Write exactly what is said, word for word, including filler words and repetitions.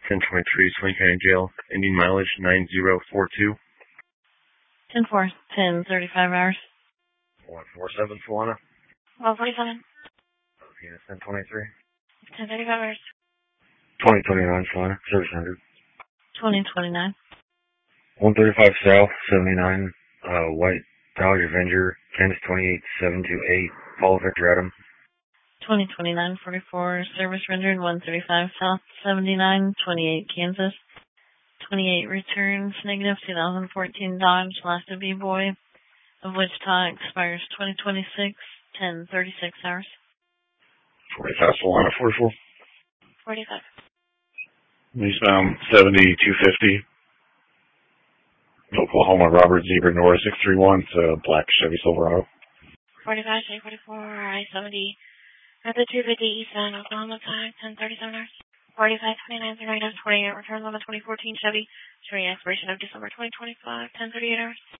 ten twenty-three, Swain County Jail. Ending mileage nine zero four two. ten four, ten thirty-five hours. one four seven, Solana. one forty-seven. Yes, ten twenty-three. ten thirty-five hours. twenty twenty-nine, Solana. Service rendered. twenty twenty-nine. one thirty-five South, seventy-nine, uh, White Dodge Avenger, Kansas twenty-eight seven two eight, Paul Victor Adam. twenty twenty-nine forty-four, service rendered. one thirty-five South, seventy-nine twenty-eight Kansas. twenty-eight returns, negative two thousand fourteen Dodge, last to B-Boy, of Wichita, expires twenty twenty-six, ten thirty-six hours. forty-five Solana, forty-four. forty-five. Eastbound seventy-two fifty. Oklahoma, Robert Zebra North six three one, it's a black Chevy Silverado. forty-five J forty-four, I seventy, at the two fifty eastbound, Oklahoma side, ten thirty-seven hours. forty-five twenty-nine through negative twenty-eight, returns on the twenty fourteen Chevy, showing expiration of December twenty twenty-five, ten thirty-eight hours.